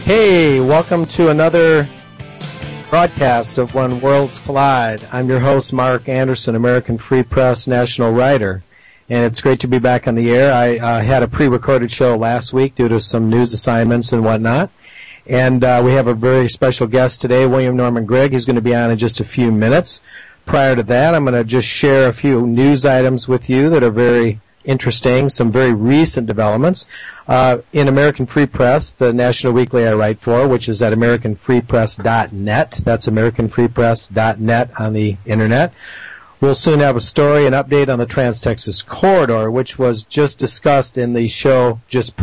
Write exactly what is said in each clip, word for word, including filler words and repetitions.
Hey, welcome to another broadcast of When Worlds Collide. I'm your host, Mark Anderson, American Free Press national writer, and it's great to be back on the air. I uh, had a pre-recorded show last week due to some news assignments and whatnot, and uh, we have a very special guest today, William Norman Grigg. He's going to be on in just a few minutes. Prior to that, I'm going to just share a few news items with you that are very interesting, some very recent developments. Uh, in American Free Press, the national weekly I write for, which is at american free press dot net. That's american free press dot net on the internet. We'll soon have a story, an update on the Trans-Texas Corridor, which was just discussed in the show just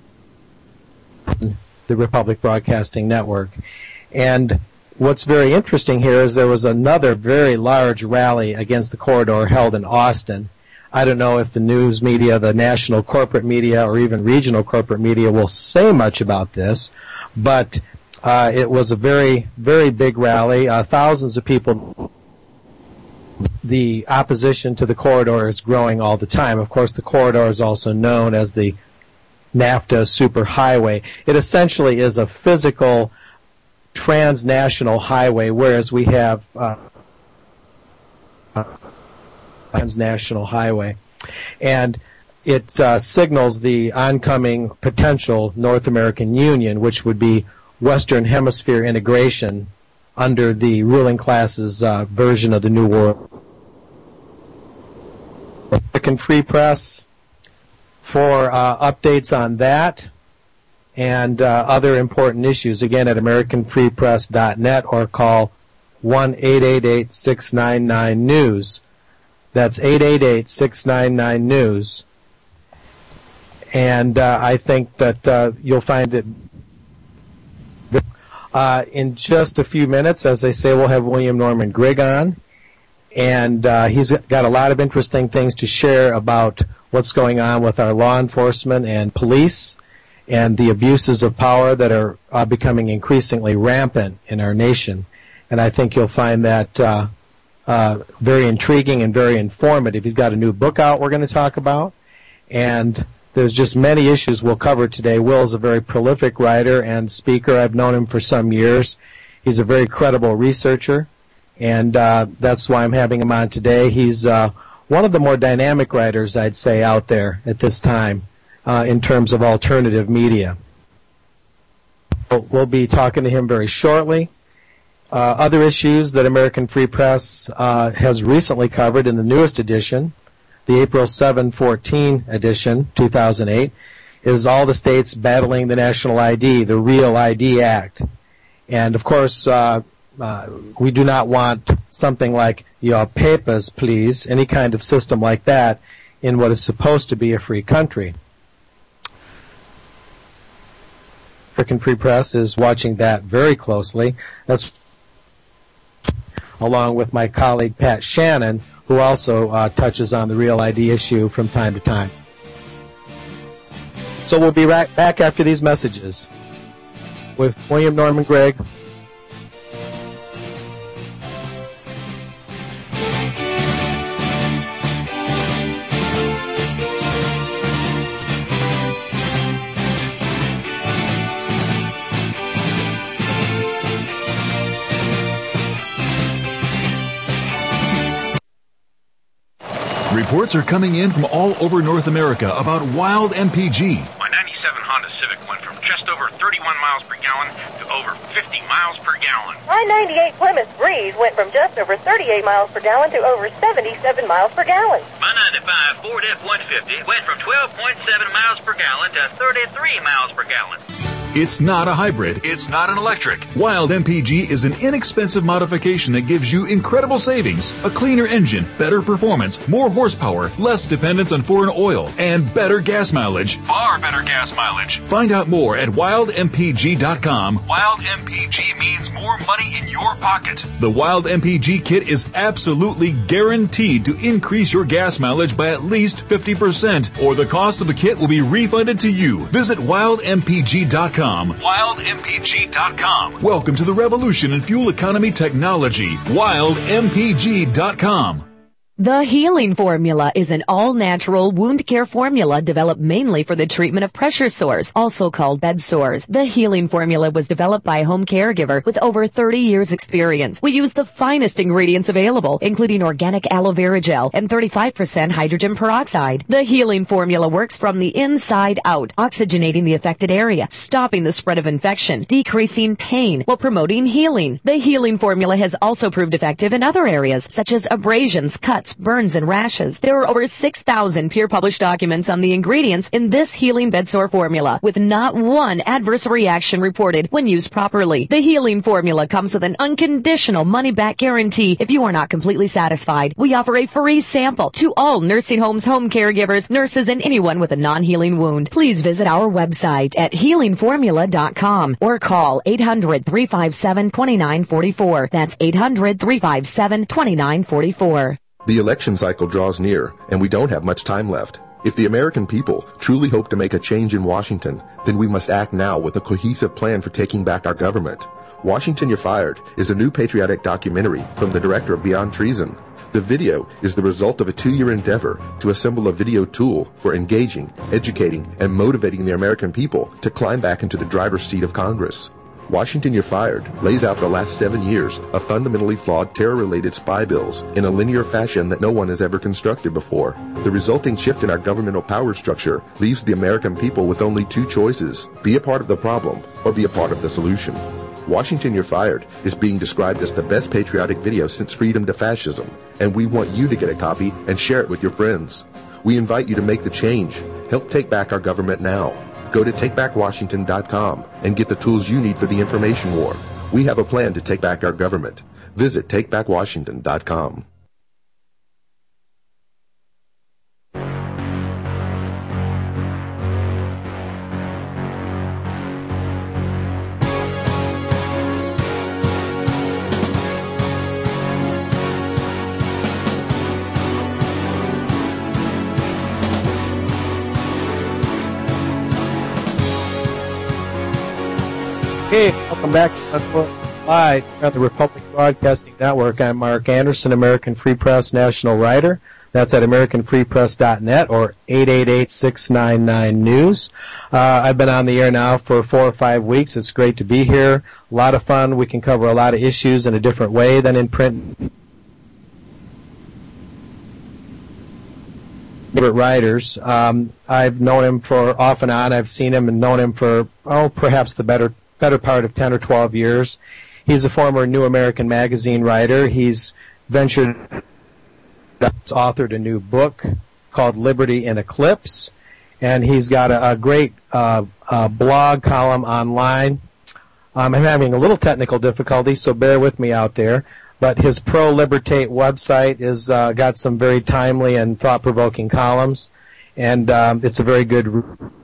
the Republic Broadcasting Network. And what's very interesting here is there was another very large rally against the corridor held in Austin. I don't know if the news media, the national corporate media, or even regional corporate media will say much about this, but uh, it was a very, very big rally. Uh, thousands of people. The opposition to the corridor is growing all the time. Of course, the corridor is also known as the NAFTA superhighway. It essentially is a physical transnational highway, whereas we have uh, transnational highway, and it uh, signals the oncoming potential North American Union, which would be Western Hemisphere integration under the ruling class's uh, version of the New World. American Free Press for uh, updates on that and uh, other important issues, again at american free press dot net, or call one eight eight eight, six nine nine, news. That's eight eight eight, six nine nine, news. And uh, I think that uh, you'll find it uh, in just a few minutes. As I say, we'll have William Norman Grigg on. And uh, he's got a lot of interesting things to share about what's going on with our law enforcement and police and the abuses of power that are uh, becoming increasingly rampant in our nation. And I think you'll find that uh, uh, very intriguing and very informative. He's got a new book out we're going to talk about, and there's just many issues we'll cover today. Will is a very prolific writer and speaker. I've known him for some years. He's a very credible researcher, and uh, that's why I'm having him on today. He's uh, one of the more dynamic writers, I'd say, out there at this time uh, in terms of alternative media. We'll be talking to him very shortly. Uh, other issues that American Free Press uh, has recently covered in the newest edition, the April seventh fourteen edition, two thousand eight, is all the states battling the national I D, the Real I D Act. And, of course, uh, uh, we do not want something like your papers, please, any kind of system like that in what is supposed to be a free country. American Free Press is watching that very closely. That's along with my colleague Pat Shannon, who also uh, touches on the Real I D issue from time to time. So we'll be right back after these messages with William Norman Grigg. Reports are coming in from all over North America about Wild M P G. My ninety-seven Honda Civic went from just over thirty-one miles per gallon to over fifty miles per gallon. My ninety-eight Plymouth Breeze went from just over thirty-eight miles per gallon to over seventy-seven miles per gallon. My ninety-five Ford F one fifty went from twelve point seven miles per gallon to thirty-three miles per gallon. It's not a hybrid. It's not an electric. Wild M P G is an inexpensive modification that gives you incredible savings, a cleaner engine, better performance, more horsepower, less dependence on foreign oil, and better gas mileage. Far better gas mileage. Find out more at wild m p g dot com. Wild M P G means more money in your pocket. The Wild M P G kit is absolutely guaranteed to increase your gas mileage by at least fifty percent, or the cost of the kit will be refunded to you. Visit wild m p g dot com. wild m p g dot com. Welcome to the revolution in fuel economy technology. wild m p g dot com. The Healing Formula is an all-natural wound care formula developed mainly for the treatment of pressure sores, also called bed sores. The Healing Formula was developed by a home caregiver with over thirty years experience. We use the finest ingredients available, including organic aloe vera gel and thirty-five percent hydrogen peroxide. The Healing Formula works from the inside out, oxygenating the affected area, stopping the spread of infection, decreasing pain, while promoting healing. The Healing Formula has also proved effective in other areas, such as abrasions, cuts, burns, and rashes. There are over six thousand peer-published documents on the ingredients in this healing bed sore formula, with not one adverse reaction reported when used properly. The Healing Formula comes with an unconditional money-back guarantee if you are not completely satisfied. We offer a free sample to all nursing homes, home caregivers, nurses, and anyone with a non-healing wound. Please visit our website at healing formula dot com or call eight hundred, three five seven, two nine four four. That's eight hundred, three five seven, two nine four four. The election cycle draws near, and we don't have much time left. If the American people truly hope to make a change in Washington, then we must act now with a cohesive plan for taking back our government. Washington, You're Fired is a new patriotic documentary from the director of Beyond Treason. The video is the result of a two-year endeavor to assemble a video tool for engaging, educating, and motivating the American people to climb back into the driver's seat of Congress. Washington, You're Fired lays out the last seven years of fundamentally flawed terror-related spy bills in a linear fashion that no one has ever constructed before. The resulting shift in our governmental power structure leaves the American people with only two choices: be a part of the problem or be a part of the solution. Washington, You're Fired is being described as the best patriotic video since Freedom to Fascism, and we want you to get a copy and share it with your friends. We invite you to make the change. Help take back our government now. Go to take back washington dot com and get the tools you need for the information war. We have a plan to take back our government. Visit take back washington dot com. Hey, welcome back to Live on the Republic Broadcasting Network. I'm Mark Anderson, American Free Press national writer. That's at american free press dot net or eight eight eight, six nine nine, news. Uh, I've been on the air now for four or five weeks. It's great to be here. A lot of fun. We can cover a lot of issues in a different way than in print. Favorite writers. Um, I've known him for off and on. I've seen him and known him for, oh, perhaps the better better part of ten or twelve years. He's a former New American Magazine writer. He's ventured, authored a new book called Liberty in Eclipse, and he's got a, a great uh, uh, blog column online. Um, I'm having a little technical difficulty, so bear with me out there. But his Pro Libertate website is uh, got some very timely and thought-provoking columns, and um, it's a very good.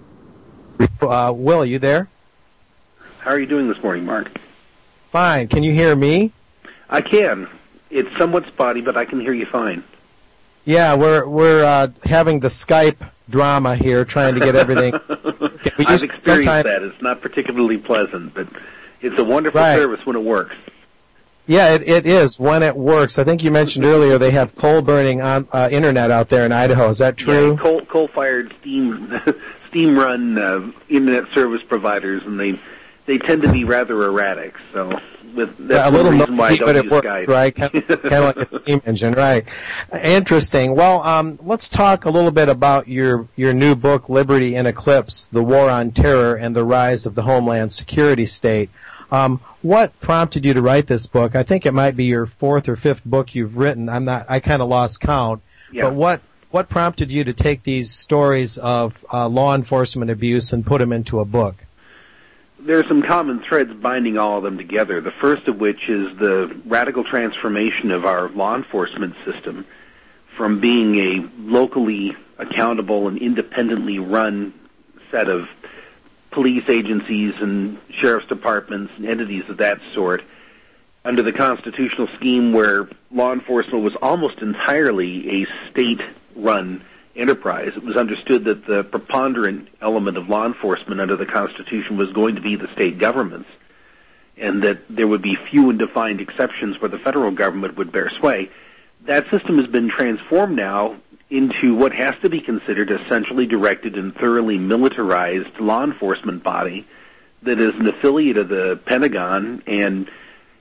Uh, Will, are you there? How are you doing this morning, Mark? Fine. Can you hear me? I can. It's somewhat spotty, but I can hear you fine. Yeah, we're we're uh, having the Skype drama here, trying to get everything. we I've experienced sometime... that. It's not particularly pleasant, but it's a wonderful right. service when it works. Yeah, it, it is when it works. I think you mentioned earlier they have coal-burning on, uh, internet out there in Idaho. Is that true? Yeah, coal, coal-fired, steam, steam-run uh, internet service providers, and they they tend to be rather erratic. So with that's yeah, a little reason why I noisy, don't but it use works, Skype. right? Kind of, kind of like a steam engine, right? Interesting. Well, um, let's talk a little bit about your your new book, Liberty in Eclipse: The War on Terror and the Rise of the Homeland Security State. Um, what prompted you to write this book? I think it might be your fourth or fifth book you've written. I'm not. I kind of lost count. Yeah. But what what prompted you to take these stories of uh, law enforcement abuse and put them into a book? There are some common threads binding all of them together, the first of which is the radical transformation of our law enforcement system from being a locally accountable and independently run set of police agencies and sheriff's departments and entities of that sort under the constitutional scheme where law enforcement was almost entirely a state-run enterprise. It was understood that the preponderant element of law enforcement under the Constitution was going to be the state governments, and that there would be few and defined exceptions where the federal government would bear sway. that system has been transformed now into what has to be considered a centrally directed and thoroughly militarized law enforcement body that is an affiliate of the Pentagon and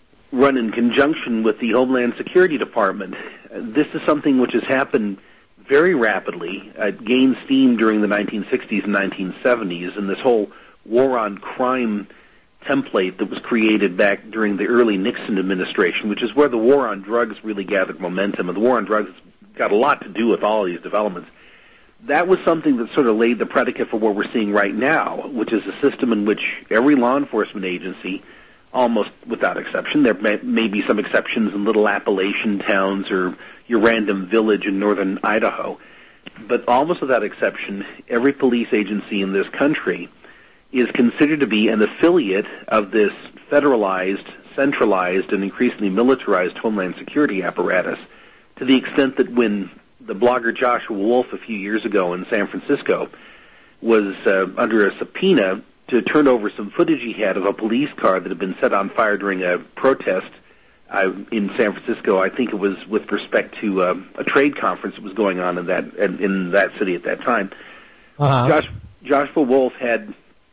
run in conjunction with the Homeland Security Department. This is something which has happened very rapidly. It gained steam during the nineteen sixties and nineteen seventies, and this whole war on crime template that was created back during the early Nixon administration, which is where the war on drugs really gathered momentum, and the war on drugs got a lot to do with all of these developments. That was something that sort of laid the predicate for what we're seeing right now, which is a system in which every law enforcement agency, almost without exception, there may, may be some exceptions in little Appalachian towns or your random village in northern Idaho, but almost without exception, every police agency in this country is considered to be an affiliate of this federalized, centralized, and increasingly militarized Homeland Security apparatus, to the extent that when the blogger Joshua Wolf a few years ago in San Francisco was uh, under a subpoena to turn over some footage he had of a police car that had been set on fire during a protest uh, in San Francisco. I think it was with respect to uh, a trade conference that was going on in that in that city at that time. Uh-huh. Josh, Joshua Wolf had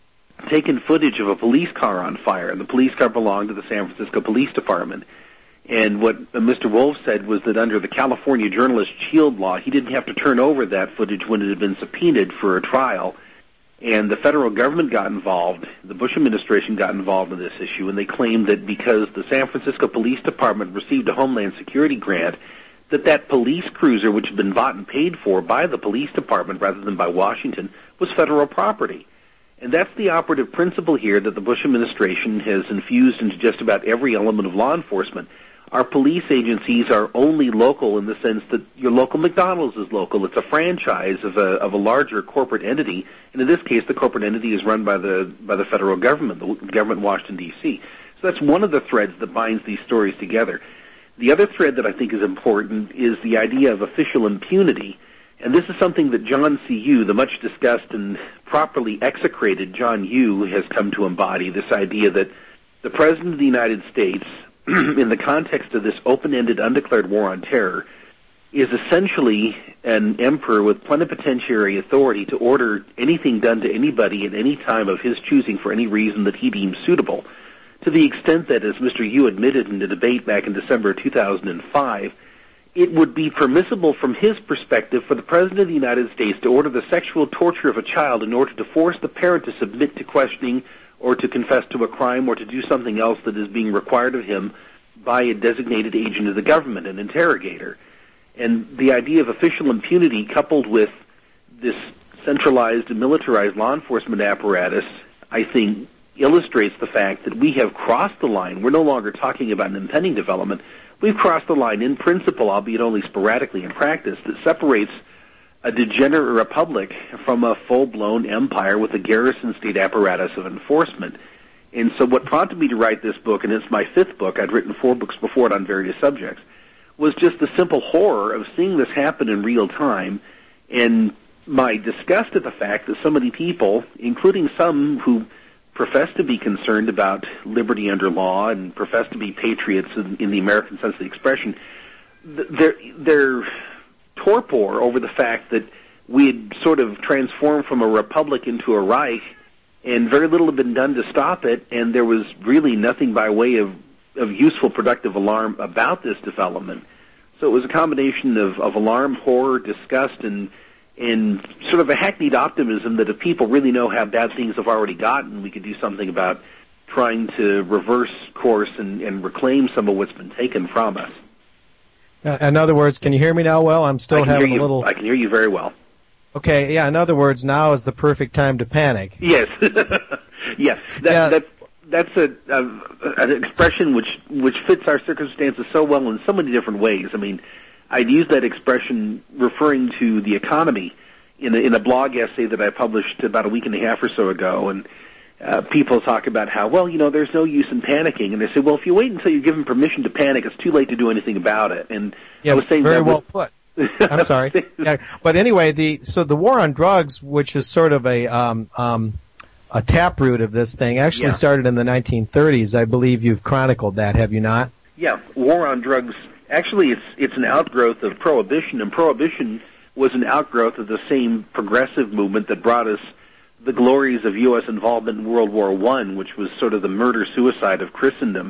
taken footage of a police car on fire, and the police car belonged to the San Francisco Police Department. And what Mister Wolf said was that under the California Journalist Shield Law, he didn't have to turn over that footage when it had been subpoenaed for a trial. And the federal government got involved, the Bush administration got involved in this issue, and they claimed that because the San Francisco Police Department received a Homeland Security grant, that that police cruiser, which had been bought and paid for by the police department rather than by Washington, was federal property. And that's the operative principle here that the Bush administration has infused into just about every element of law enforcement. Our police agencies are only local in the sense that your local McDonald's is local. It's a franchise of a of a larger corporate entity, and in this case, the corporate entity is run by the by the federal government, the government in Washington, D C So that's one of the threads that binds these stories together. The other thread that I think is important is the idea of official impunity, and this is something that John C. Yoo, the much discussed and properly execrated John Yoo, has come to embody. This idea that the President of the United States, in the context of this open-ended, undeclared war on terror, is essentially an emperor with plenipotentiary authority to order anything done to anybody at any time of his choosing for any reason that he deems suitable, to the extent that, as Mister Yoo admitted in a debate back in December two thousand five, it would be permissible from his perspective for the President of the United States to order the sexual torture of a child in order to force the parent to submit to questioning or to confess to a crime or to do something else that is being required of him by a designated agent of the government, an interrogator. And the idea of official impunity coupled with this centralized and militarized law enforcement apparatus, I think, illustrates the fact that we have crossed the line. We're no longer talking about an impending development. We've crossed the line in principle, albeit only sporadically in practice, that separates a degenerate republic from a full-blown empire with a garrison state apparatus of enforcement. And so what prompted me to write this book, and it's my fifth book, I'd written four books before it on various subjects, was just the simple horror of seeing this happen in real time and my disgust at the fact that so many people, including some who profess to be concerned about liberty under law and profess to be patriots in, in the American sense of the expression, they're, they're torpor over the fact that we had sort of transformed from a republic into a Reich, and very little had been done to stop it, and there was really nothing by way of, of useful, productive alarm about this development. So it was a combination of, of alarm, horror, disgust, and and sort of a hackneyed optimism that if people really know how bad things have already gotten, we could do something about trying to reverse course and, and reclaim some of what's been taken from us. In other words, can you hear me now well? I'm still having a little... I can hear you very well. Okay, yeah, in other words, now is the perfect time to panic. Yes. yes. That, yeah. that, that's a, a, an expression which, which fits our circumstances so well in so many different ways. I mean, I'd use that expression referring to the economy in a, in a blog essay that I published about a week and a half or so ago, and uh, people talk about how, well, you know, there's no use in panicking, and they say, well, if you wait until you're given permission to panic, it's too late to do anything about it. And yeah, I was saying very that well was, put. I'm sorry. Yeah, but anyway, the so the war on drugs, which is sort of a um, um, a taproot of this thing, actually yeah. started in the nineteen thirties. I believe you've chronicled that, have you not? Yeah, war on drugs Actually, it's it's an outgrowth of Prohibition, and Prohibition was an outgrowth of the same progressive movement that brought us the glories of U S involvement in World War One, which was sort of the murder-suicide of Christendom.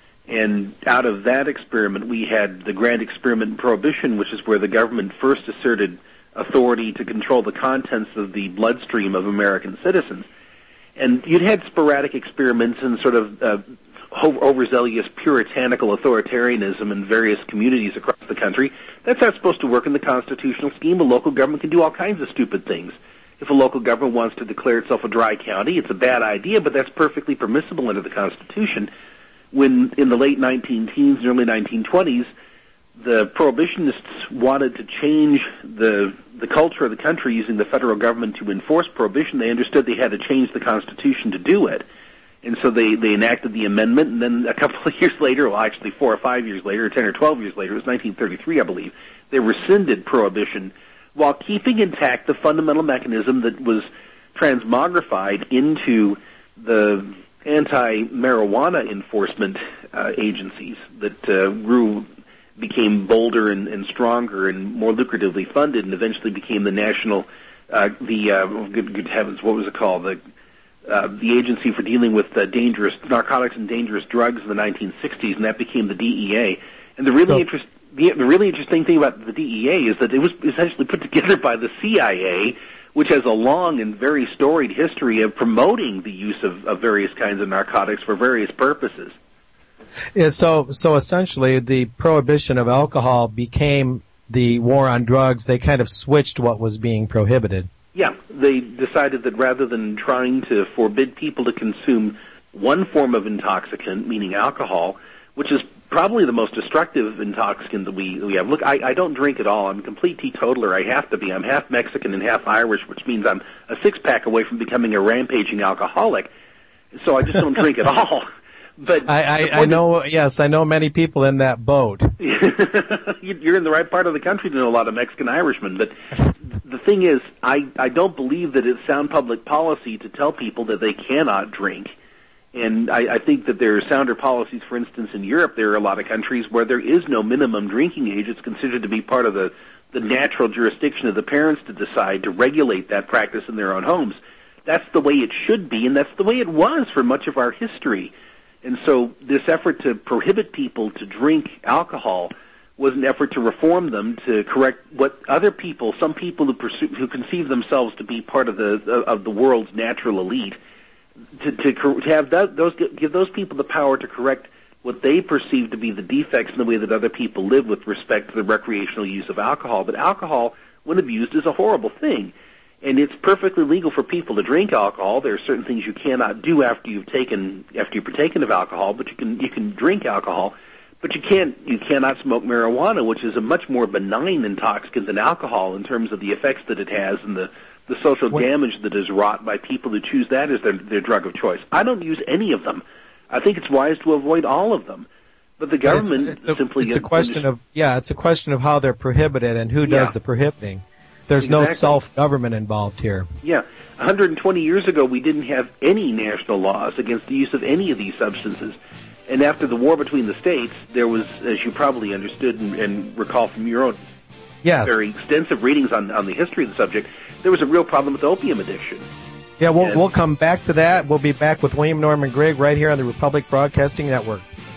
And out of that experiment, we had the grand experiment in Prohibition, which is where the government first asserted authority to control the contents of the bloodstream of American citizens. And you'd had sporadic experiments in sort of uh, overzealous puritanical authoritarianism in various communities across the country. That's not supposed to work in the constitutional scheme. A local government can do all kinds of stupid things. If a local government wants to declare itself a dry county, it's a bad idea, but that's perfectly permissible under the Constitution. When in the late nineteen teens and early nineteen twenties, the prohibitionists wanted to change the the culture of the country using the federal government to enforce prohibition, they understood they had to change the Constitution to do it. And so they, they enacted the amendment, and then a couple of years later, well, actually four or five years later, or ten or twelve years later, it was nineteen thirty-three, I believe, they rescinded prohibition while keeping intact the fundamental mechanism that was transmogrified into the anti-marijuana enforcement uh, agencies that uh, grew, became bolder and, and stronger and more lucratively funded, and eventually became the national, uh, the uh, good, good heavens, what was it called? The uh, the agency for dealing with uh, dangerous narcotics and dangerous drugs in the nineteen sixties, and that became the D E A. And the really so, interest, the, the really interesting thing about the D E A is that it was essentially put together by the C I A, which has a long and very storied history of promoting the use of, of various kinds of narcotics for various purposes. Yeah, so, so essentially, the prohibition of alcohol became the war on drugs. They kind of switched what was being prohibited. Yeah, they decided that rather than trying to forbid people to consume one form of intoxicant, meaning alcohol, which is probably the most destructive intoxicant that we, we have. Look, I, I don't drink at all. I'm a complete teetotaler. I have to be. I'm half Mexican and half Irish, which means I'm a six-pack away from becoming a rampaging alcoholic. So I just don't drink at all. But I, I, I know, yes, I know many people in that boat. You're in the right part of the country to know a lot of Mexican Irishmen. But the thing is, I, I don't believe that it's sound public policy to tell people that they cannot drink. And I, I think that there are sounder policies. For instance, in Europe, there are a lot of countries where there is no minimum drinking age. It's considered to be part of the, the natural jurisdiction of the parents to decide to regulate that practice in their own homes. That's the way it should be, and that's the way it was for much of our history. And so this effort to prohibit people to drink alcohol was an effort to reform them, to correct what other people, some people who, pursue, who conceive themselves to be part of the of the world's natural elite, to, to, to have that, those give those people the power to correct what they perceive to be the defects in the way that other people live with respect to the recreational use of alcohol. But alcohol, when abused, is a horrible thing. And it's perfectly legal for people to drink alcohol. There are certain things you cannot do after you've taken after you've partaken of alcohol, but you can you can drink alcohol, but you can't you cannot smoke marijuana, which is a much more benign intoxicant than alcohol in terms of the effects that it has and the the social what? damage that is wrought by people who choose that as their their drug of choice. I don't use any of them. I think it's wise to avoid all of them. But the government it's, it's a, simply it's a question of yeah, it's a question of how they're prohibited and who does yeah. the prohibiting. There's Exactly. no self-government involved here. Yeah. one hundred twenty years ago, we didn't have any national laws against the use of any of these substances. And after the war between the states, there was, as you probably understood and, and recall from your own yes. very extensive readings on, on the history of the subject, there was a real problem with opium addiction. Yeah, we'll, and, we'll come back to that. We'll be back with William Norman Grigg right here on the Republic Broadcasting Network.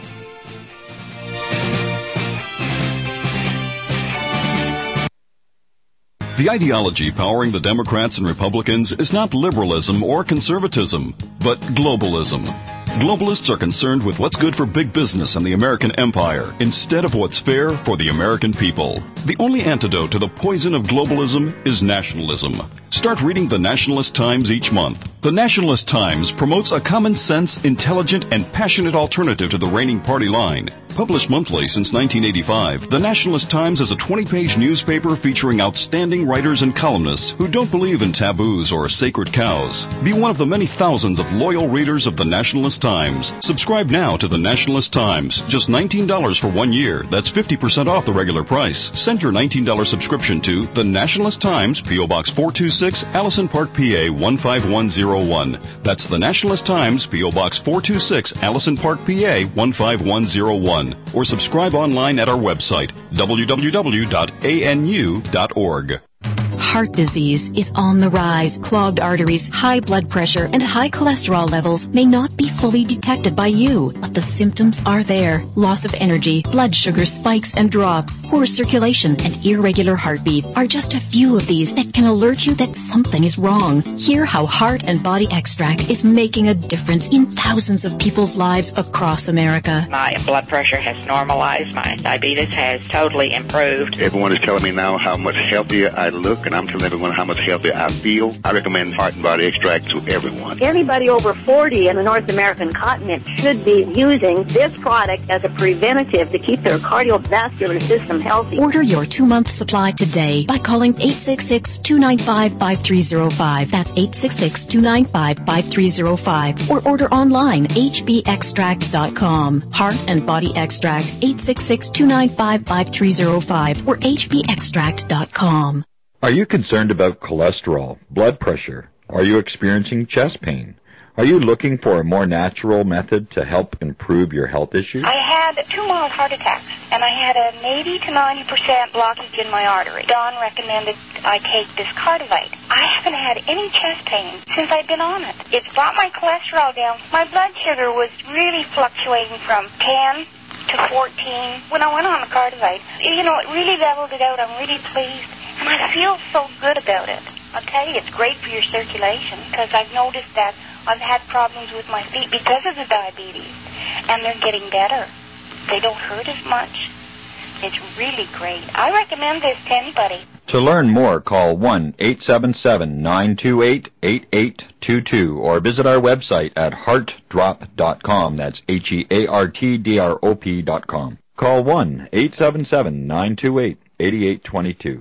The ideology powering the Democrats and Republicans is not liberalism or conservatism, but globalism. Globalists are concerned with what's good for big business and the American empire instead of what's fair for the American people. The only antidote to the poison of globalism is nationalism. Start reading the Nationalist Times each month. The Nationalist Times promotes a common sense, intelligent, and passionate alternative to the reigning party line. Published monthly since nineteen eighty-five, the Nationalist Times is a twenty-page newspaper featuring outstanding writers and columnists who don't believe in taboos or sacred cows. Be one of the many thousands of loyal readers of the Nationalist Times. Subscribe now to the Nationalist Times. Just nineteen dollars for one year. That's fifty percent off the regular price. Send Send your nineteen dollars subscription to The Nationalist Times, P O. Box four two six, Allison Park, P A one five one zero one. That's The Nationalist Times, P O. Box four two six, Allison Park, P A one five one zero one. Or subscribe online at our website, w w w dot a n u dot org. Heart disease is on the rise. Clogged arteries, high blood pressure, and high cholesterol levels may not be fully detected by you, but the symptoms are there. Loss of energy, blood sugar spikes and drops, poor circulation, and irregular heartbeat are just a few of these that can alert you that something is wrong. Hear how Heart and Body Extract is making a difference in thousands of people's lives across America. My blood pressure has normalized. My diabetes has totally improved. Everyone is telling me now how much healthier I look, and I'm telling everyone how much healthier I feel. I recommend Heart and Body Extract to everyone. Anybody over forty in the North American continent should be using this product as a preventative to keep their cardiovascular system healthy. Order your two-month supply today by calling eight six six, two nine five, five three zero five. That's eight six six, two nine five, five three zero five. Or order online, h b extract dot com. Heart and Body Extract, eight six six, two nine five, five three zero five or h b extract dot com. Are you concerned about cholesterol, blood pressure? Are you experiencing chest pain? Are you looking for a more natural method to help improve your health issues? I had two mild heart attacks, and I had an eighty to ninety percent blockage in my artery. Don recommended I take this Cardivite. I haven't had any chest pain since I've been on it. It's brought my cholesterol down. My blood sugar was really fluctuating from ten to fourteen. When I went on the Cardivite, you know, it really leveled it out. I'm really pleased. And I feel so good about it. I'll tell you, it's great for your circulation because I've noticed that I've had problems with my feet because of the diabetes, and they're getting better. They don't hurt as much. It's really great. I recommend this to anybody. To learn more, call one eight seven seven, nine two eight, eight eight two two or visit our website at heart drop dot com. That's H E A R T D R O P dot com. Call one eight seven seven, nine two eight, eight eight two two.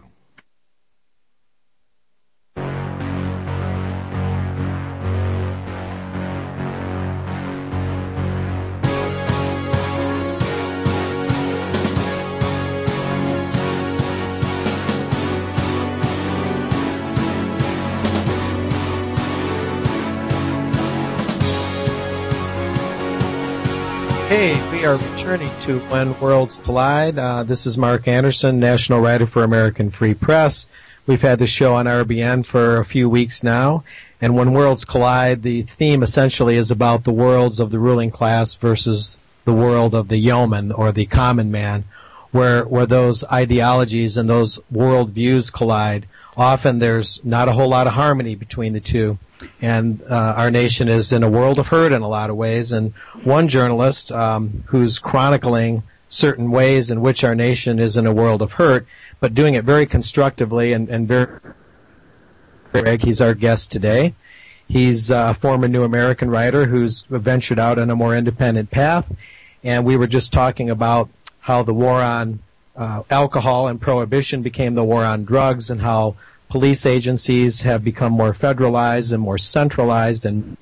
Hey, we are returning to When Worlds Collide. Uh, this is Mark Anderson, National Writer for American Free Press. We've had the show on R B N for a few weeks now. And When Worlds Collide, the theme essentially is about the worlds of the ruling class versus the world of the yeoman or the common man, where, where those ideologies and those world views collide. Often there's not a whole lot of harmony between the two. And uh, our nation is in a world of hurt in a lot of ways. And one journalist um, who's chronicling certain ways in which our nation is in a world of hurt, but doing it very constructively and, and very, Greg, he's our guest today. He's a former New American writer who's ventured out on a more independent path. And we were just talking about how the war on uh, alcohol and prohibition became the war on drugs, and how police agencies have become more federalized and more centralized. And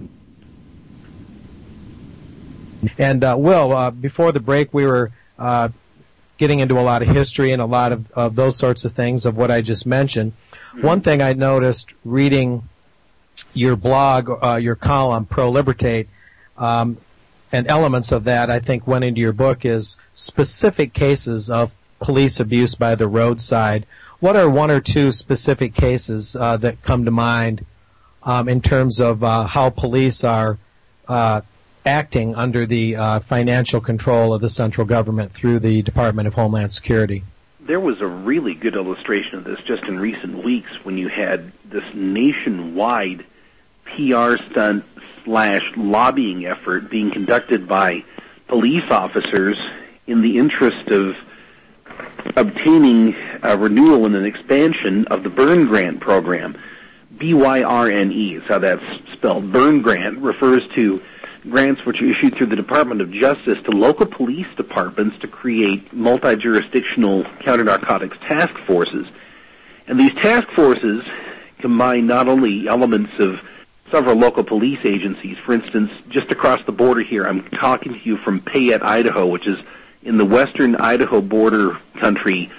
and uh, Will, uh, before the break, we were uh, getting into a lot of history and a lot of, of those sorts of things of what I just mentioned. Mm-hmm. One thing I noticed reading your blog, uh, your column, Pro Libertate, um, and elements of that I think went into your book, is specific cases of police abuse by the roadside. What are one or two specific cases uh, that come to mind um, in terms of uh, how police are uh, acting under the uh, financial control of the central government through the Department of Homeland Security? There was a really good illustration of this just in recent weeks when you had this nationwide P R stunt slash lobbying effort being conducted by police officers in the interest of obtaining a renewal and an expansion of the Byrne Grant program. B Y R N E is how that's spelled. Byrne Grant refers to grants which are issued through the Department of Justice to local police departments to create multi-jurisdictional counter-narcotics task forces. And these task forces combine not only elements of several local police agencies. For instance, just across the border here, I'm talking to you from Payette, Idaho, which is in the western Idaho border country,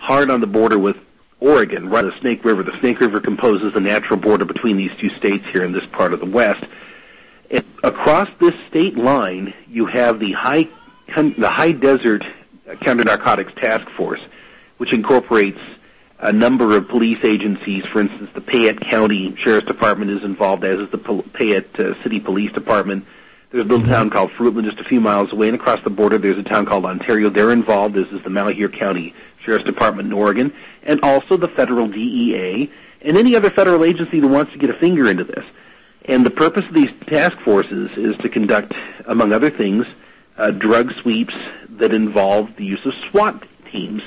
hard on the border with Oregon, right on the Snake River. The Snake River composes the natural border between these two states here in this part of the West. And across this state line, you have the high the High Desert Counter Narcotics Task Force, which incorporates a number of police agencies. For instance, the Payette County Sheriff's Department is involved, as is the Payette uh, City Police Department. There's a little town called Fruitland just a few miles away, and across the border there's a town called Ontario. They're involved, as is the Malheur County Sheriff's Department in Oregon, and also the federal D E A, and any other federal agency that wants to get a finger into this. And the purpose of these task forces is to conduct, among other things, uh, drug sweeps that involve the use of SWAT teams.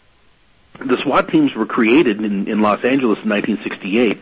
The SWAT teams were created in, in Los Angeles in nineteen sixty-eight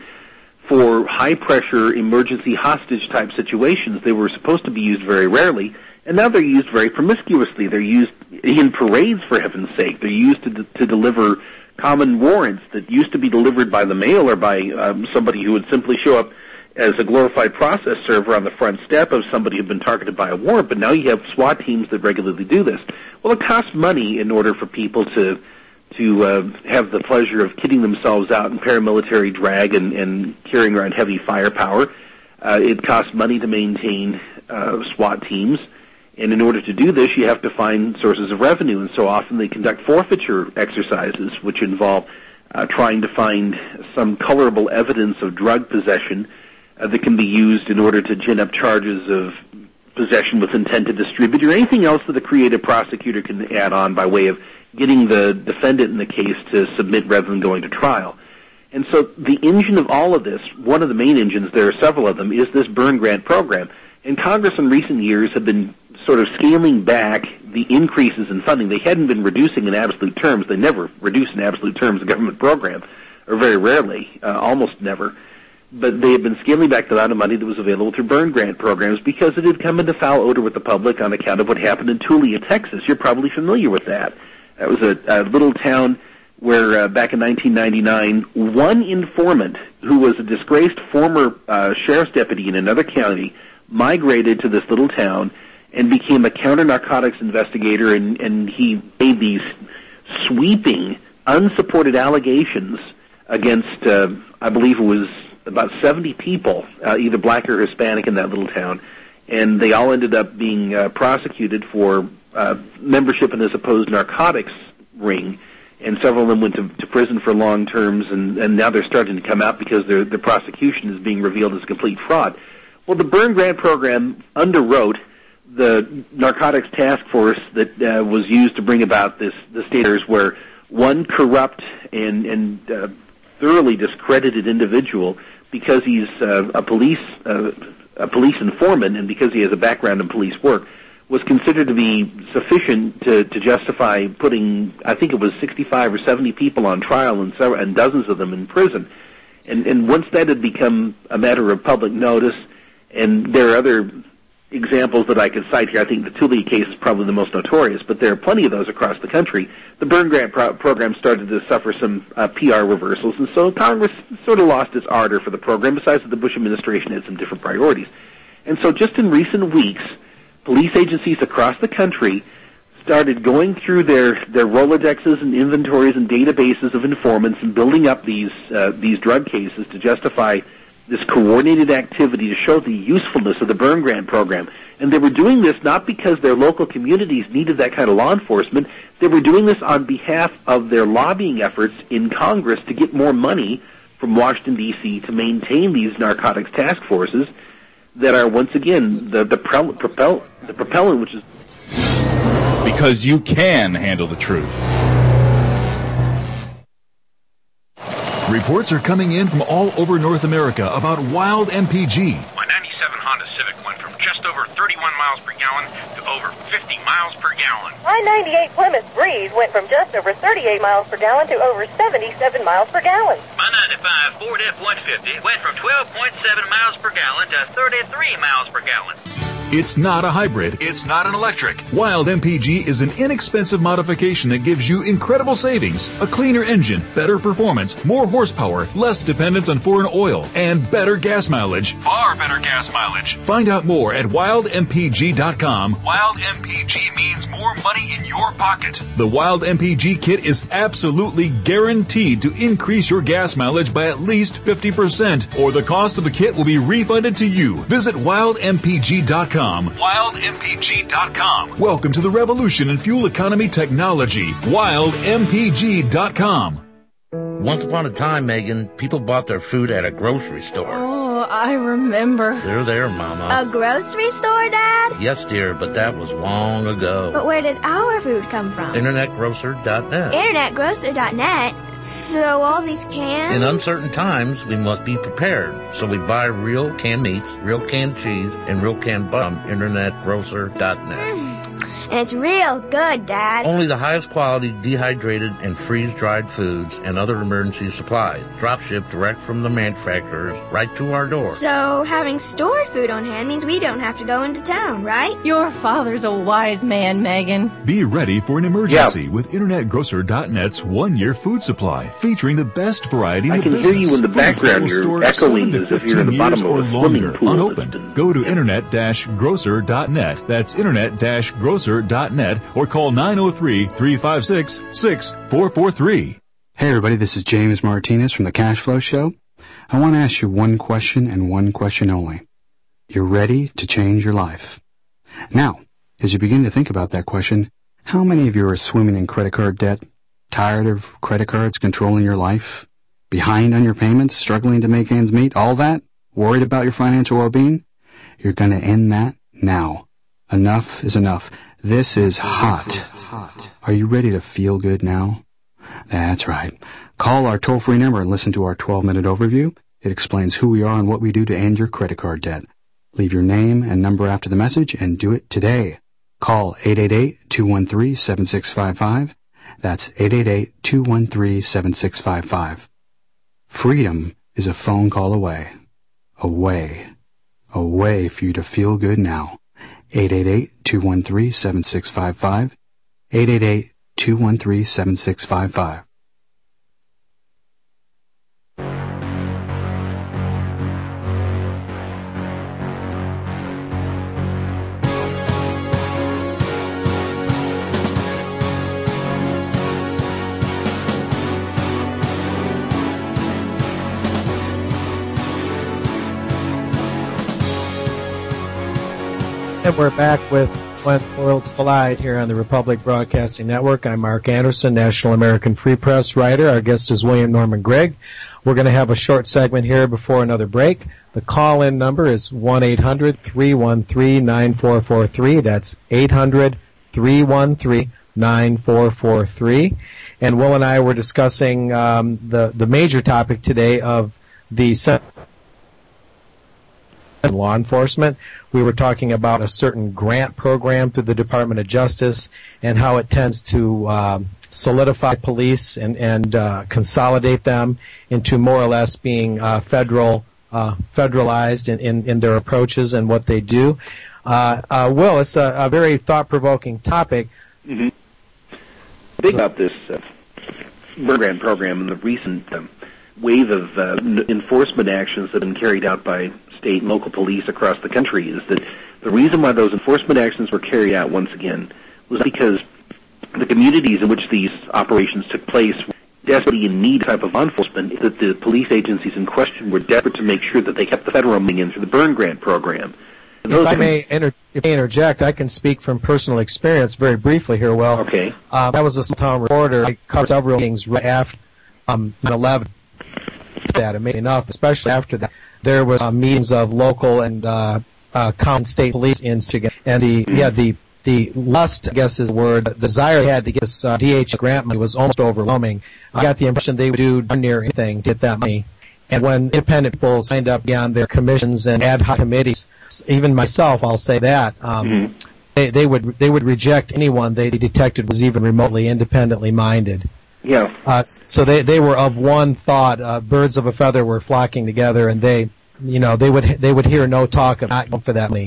for high-pressure emergency hostage-type situations. They were supposed to be used very rarely, and now they're used very promiscuously. They're used in parades, for heaven's sake. They're used to, to deliver common warrants that used to be delivered by the mail or by um, somebody who would simply show up as a glorified process server on the front step of somebody who'd been targeted by a warrant. But now you have SWAT teams that regularly do this. Well, it costs money in order for people to to uh, have the pleasure of kitting themselves out in paramilitary drag and, and carrying around heavy firepower. Uh, it costs money to maintain uh, SWAT teams. And in order to do this, you have to find sources of revenue. And so often they conduct forfeiture exercises, which involve uh, trying to find some colorable evidence of drug possession uh, that can be used in order to gin up charges of possession with intent to distribute, or anything else that a creative prosecutor can add on by way of getting the defendant in the case to submit rather than going to trial. And so the engine of all of this, one of the main engines, there are several of them, is this Byrne Grant program. And Congress in recent years have been sort of scaling back the increases in funding. They hadn't been reducing in absolute terms. They never reduce in absolute terms a government program, or very rarely, uh, almost never. But they have been scaling back the amount of money that was available through Byrne Grant programs because it had come into foul odor with the public on account of what happened in Tulia, Texas. You're probably familiar with that. That was a, a little town where uh, back in nineteen ninety-nine, one informant who was a disgraced former uh, sheriff's deputy in another county migrated to this little town and became a counter-narcotics investigator, and, and he made these sweeping, unsupported allegations against, uh, I believe it was about seventy people, uh, either black or Hispanic in that little town, and they all ended up being uh, prosecuted for uh, membership in this opposed narcotics ring, and several of them went to, to prison for long terms, and, and now they're starting to come out because their, their prosecution is being revealed as complete fraud. Well, the Byrne Grant program underwrote the narcotics task force that uh, was used to bring about this the staters where one corrupt and, and uh, thoroughly discredited individual, because he's uh, a police uh, a police informant and because he has a background in police work, was considered to be sufficient to, to justify putting, I think it was sixty-five or seventy people on trial and, several, and dozens of them in prison. And, and once that had become a matter of public notice, and there are other examples that I could cite here. I think the Tulia case is probably the most notorious, but there are plenty of those across the country. The Byrne Grant pro- program started to suffer some uh, P R reversals, and so Congress sort of lost its ardor for the program, besides that the Bush administration had some different priorities. And so just in recent weeks, police agencies across the country started going through their, their Rolodexes and inventories and databases of informants and building up these uh, these drug cases to justify this coordinated activity to show the usefulness of the Byrne Grant program. And they were doing this not because their local communities needed that kind of law enforcement. They were doing this on behalf of their lobbying efforts in Congress to get more money from Washington, D C to maintain these narcotics task forces that are, once again, the, the, propel, propel, the propellant, which is... Because you can handle the truth. Reports are coming in from all over North America about Wild M P G. My ninety-seven Honda Civic went from just over thirty-one miles per gallon to over fifty miles per gallon. My ninety-eight Plymouth Breeze went from just over thirty-eight miles per gallon to over seventy-seven miles per gallon. My ninety-five Ford F one fifty went from twelve point seven miles per gallon to thirty-three miles per gallon. It's not a hybrid. It's not an electric. Wild M P G is an inexpensive modification that gives you incredible savings, a cleaner engine, better performance, more horsepower, less dependence on foreign oil, and better gas mileage. Far better gas mileage. Find out more at wild m p g dot com. Wild M P G means more money in your pocket. The Wild M P G kit is absolutely guaranteed to increase your gas mileage by at least fifty percent, or the cost of the kit will be refunded to you. Visit wild m p g dot com. wild m p g dot com. Welcome to the revolution in fuel economy technology. wild m p g dot com. Once upon a time, Megan, people bought their food at a grocery store. Oh, I remember. They're there, Mama. A grocery store, Dad? Yes, dear, but that was long ago. But where did our food come from? internet grocer dot net. internet grocer dot net? So all these cans? In uncertain times, we must be prepared. So we buy real canned meats, real canned cheese, and real canned butter from internet grocer dot net. Mm. And it's real good, Dad. Only the highest quality dehydrated and freeze-dried foods and other emergency supplies. Drop shipped direct from the manufacturers right to our door. So having stored food on hand means we don't have to go into town, right? Your father's a wise man, Megan. Be ready for an emergency yeah. with internet grocer dot net's one-year food supply, featuring the best variety in I the can business. hear you in the background. You're echoing as if you're in the bottom of a swimming pool. Unopened. Go to internet grocer dot net. That's internet grocer dot net or call nine oh three, three five six, six four four three. Hey everybody, this is James Martinez from the Cash Flow Show. I want to ask you one question and one question only. You're ready to change your life. Now, as you begin to think about that question, how many of you are swimming in credit card debt? Tired of credit cards controlling your life? Behind on your payments? Struggling to make ends meet? All that? Worried about your financial well-being? You're going to end that now. Enough is enough. This is hot. Are you ready to feel good now? That's right. Call our toll-free number and listen to our twelve-minute overview. It explains who we are and what we do to end your credit card debt. Leave your name and number after the message and do it today. Call eight eight eight, two one three, seven six five five. That's eight eight eight, two one three, seven six five five. Freedom is a phone call away. Away. Away for you to feel good now. eight eight eight, two one three, seven six five five. eight eight eight, two one three, seven six five five. And we're back with When Worlds Collide here on the Republic Broadcasting Network. I'm Mark Anderson, National American Free Press writer. Our guest is William Norman Grigg. We're going to have a short segment here before another break. The call-in number is one eight hundred, three one three, nine four four three. That's eight hundred, three one three, nine four four three. And Will and I were discussing um, the, the major topic today of the law enforcement. We were talking about a certain grant program through the Department of Justice and how it tends to um, solidify police and, and uh, consolidate them into more or less being uh, federal, uh, federalized in, in, in their approaches and what they do. Uh, uh, Will, it's a, a very thought-provoking topic. Mm-hmm. Think about this uh, grant program and the recent um, wave of uh, enforcement actions that have been carried out by state and local police across the country is that the reason why those enforcement actions were carried out once again was because the communities in which these operations took place were desperately in need of type of law enforcement, that the police agencies in question were desperate to make sure that they kept the federal money in through the Burn Grant program. If I may inter- if I may interject, I can speak from personal experience very briefly here, Will. Okay. Um, I was a small-town reporter. I covered several things right after um, nine eleven. That, amazing enough, especially after that. There was uh, meetings of local and uh, uh, county state police in Michigan, and the yeah the the lust, I guess is the word, the desire they had to get this uh, D H grant money was almost overwhelming. I got the impression they would do darn near anything to get that money. And when independent people signed up beyond their commissions and ad hoc committees, even myself, I'll say that um, mm-hmm. they they would they would reject anyone they detected was even remotely independently minded. Yeah. Uh, so they, they were of one thought. Uh, birds of a feather were flocking together, and they, you know, they would they would hear no talk of not going for that money.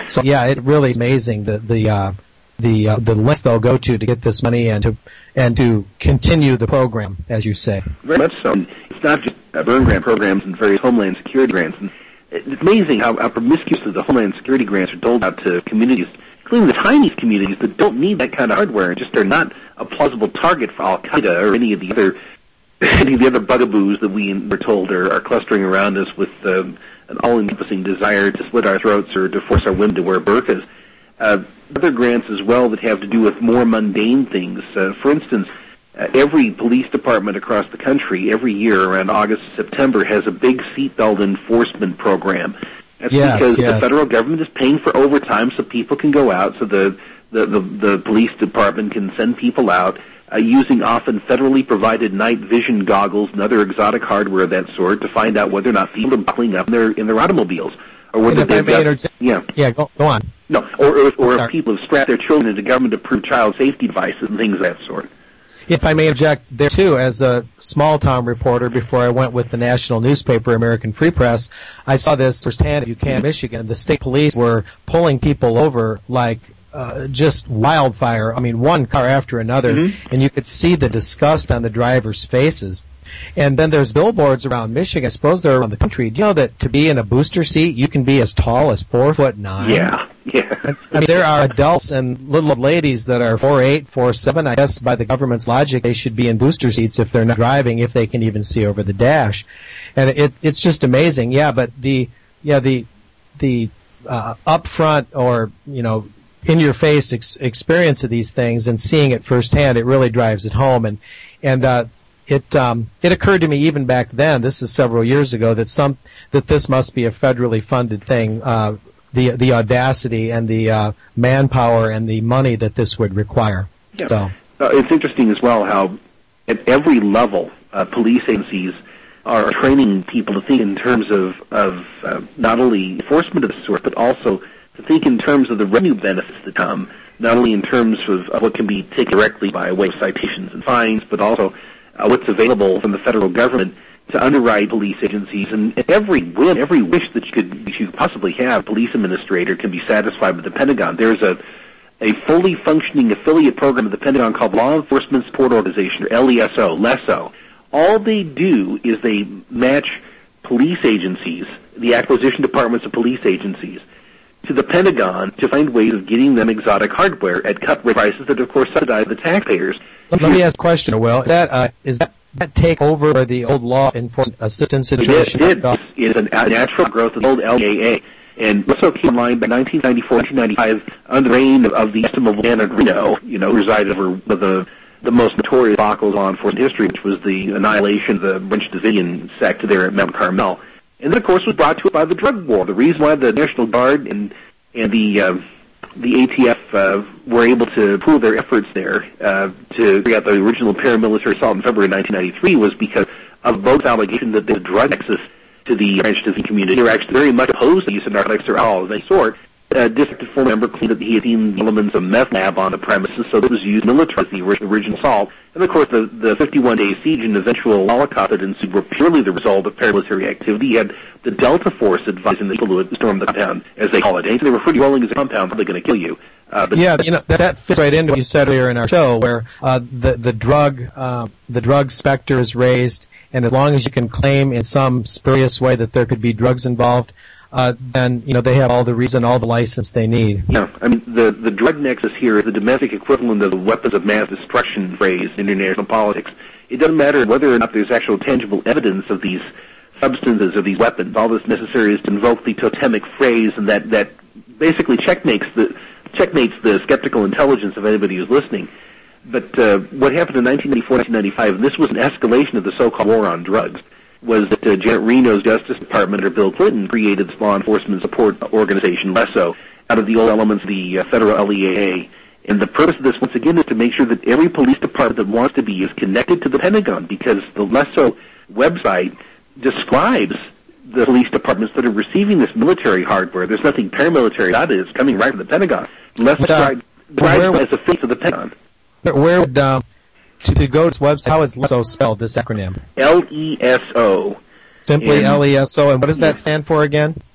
So yeah, it really is amazing the the uh, the uh, the lengths they'll go to to get this money and to and to continue the program, as you say. Very much so. It's not just uh, burn grant programs and various Homeland Security grants. And it's amazing how, how promiscuously the Homeland Security grants are doled out to communities, including the tiniest communities that don't need that kind of hardware and just are not a plausible target for Al Qaeda or any of the other any of the other bugaboos that we were told are, are clustering around us with um, an all-encompassing desire to slit our throats or to force our women to wear burqas. Uh, other grants as well that have to do with more mundane things. Uh, for instance, uh, every police department across the country every year around August, September has a big seatbelt enforcement program. That's yes, because yes. the federal government is paying for overtime so people can go out, so the, the, the, the police department can send people out uh, using often federally provided night vision goggles and other exotic hardware of that sort to find out whether or not people are buckling up in their, in their automobiles. Or whether And if I they've may got, interject, yeah. yeah, go, go on. No, or, or, or Sorry. if people have strapped their children into government-approved child safety devices and things of that sort. If I may object there too, as a small-town reporter before I went with the national newspaper, American Free Press, I saw this firsthand in Buchanan, Michigan. The state police were pulling people over like uh, just wildfire. I mean, one car after another, mm-hmm. and you could see the disgust on the drivers' faces. And then there's billboards around Michigan. I suppose they're around the country. Do you know that to be in a booster seat, you can be as tall as four foot nine? Yeah, yeah. I mean, there are adults and little old ladies that are four eight, four seven. I guess by the government's logic, they should be in booster seats if they're not driving, if they can even see over the dash. And it it's just amazing. Yeah, but the yeah the the uh, upfront or you know in your face ex- experience of these things and seeing it firsthand, it really drives it home. And and uh, It um, it occurred to me even back then, this is several years ago, that some that this must be a federally funded thing. Uh, the the audacity and the uh, manpower and the money that this would require. Yeah. So uh, it's interesting as well how at every level uh, police agencies are training people to think in terms of of uh, not only enforcement of this sort, but also to think in terms of the revenue benefits that come, not only in terms of, of what can be taken directly by way of citations and fines, but also Uh, what's available from the federal government to underwrite police agencies, and every whim, every wish that you could that you could possibly have, police administrator can be satisfied with the Pentagon. There's a a fully functioning affiliate program of the Pentagon called Law Enforcement Support Organization, or L E S O, L E S O. All they do is they match police agencies, the acquisition departments of police agencies, to the Pentagon to find ways of getting them exotic hardware at cut prices that, of course, subsidize the taxpayers. Let me ask a question, Will. Is that, uh, is that, that take over the old law enforcement assistance situation? It did. It's a natural growth of the old L E A A. And L E S O came online by nineteen ninety-four, nineteen ninety-five under the reign of the estimable Dan Agrino, you know, who resided over the the most notorious debacle of law enforcement history, which was the annihilation of the French Davidian sect there at Mount Carmel. And then, of course, was brought to it by the drug war. The reason why the National Guard and and the uh, the A T F uh, were able to pool their efforts there uh, to carry out the original paramilitary assault in February nineteen ninety-three was because of both allegations that there's drug access to the French Davidian community. They were actually very much opposed to the use of narcotics or alcohol of any sort. A district former member claimed that he had seen elements of meth lab on the premises, so that was used militarily as the original assault. And, of course, the, the fifty-one day siege and eventual Holocaust that ensued were purely the result of paramilitary activity. You had the Delta Force advising the people who had stormed the compound, as they call it. And they were pretty rolling as a compound, probably going to kill you. Uh, but yeah, you know, that, that fits right into what you said earlier in our show, where uh, the the drug uh, the drug specter is raised, and as long as you can claim in some spurious way that there could be drugs involved, uh, then you know they have all the reason, all the license they need. Yeah, I mean the the drug nexus here is the domestic equivalent of the weapons of mass destruction phrase in international politics. It doesn't matter whether or not there's actual tangible evidence of these substances, of these weapons. All that's necessary is to invoke the totemic phrase, and that that basically checkmates the checkmates the skeptical intelligence of anybody who's listening. But uh, what happened in nineteen ninety-four, nineteen ninety-five, and this was an escalation of the so-called war on drugs, was that uh, Janet Reno's Justice Department under Bill Clinton created this law enforcement support organization, L E S O, out of the old elements of the uh, federal L E A A. And the purpose of this, once again, is to make sure that every police department that wants to be is connected to the Pentagon, because the L E S O website describes the police departments that are receiving this military hardware. There's nothing paramilitary about it. It's coming right from the Pentagon. L E S O uh, describes as a face of the Pentagon. Where would, uh, to, to go to this website, how is L E S O spelled, this acronym? L E S O. Simply and, L E S O. And what does that stand for again?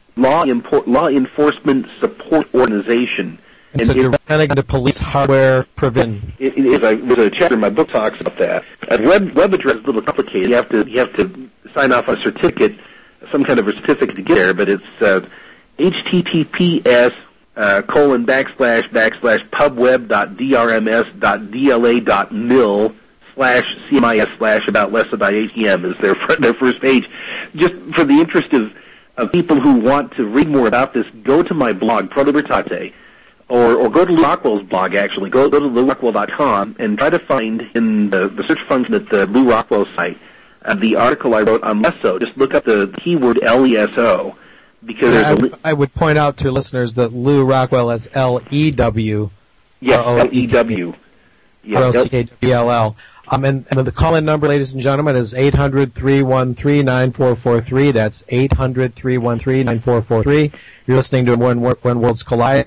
law, import, law enforcement support organization. And, and so you're running into police hardware prevention. It, it is a, there's a chapter in my book talks about that. A web, web address is a little complicated. You have to you have to sign off on a certificate, some kind of a certificate to get there, but it's uh, H T T P S uh, colon backslash backslash pubweb.drms.dla.mil slash CMIS slash about less about A T M is their their first page. Just for the interest of, of people who want to read more about this, go to my blog, Pro Libertate, or, or go to Lou Rockwell's blog, actually. Go, go to lou rockwell dot com and try to find in the, the search function at the Lou Rockwell site uh, the article I wrote on LESO. Just look up the keyword L E S O. Because yeah, I, li- I would point out to listeners that Lou Rockwell is L E W. Yes, L E W. R O C K W L L. Um, and, and the call-in number, ladies and gentlemen, is eight hundred, three one three, nine four four three. That's eight hundred, three one three, nine four four three. You're listening to When, when Worlds Collide.